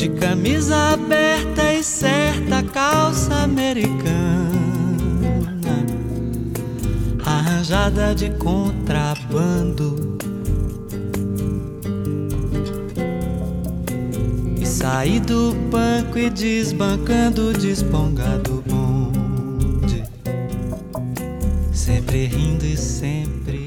de camisa aberta e certa calça americana, arranjada de contrabando, e saí do banco e desbancando o despongado bonde, sempre rindo e sempre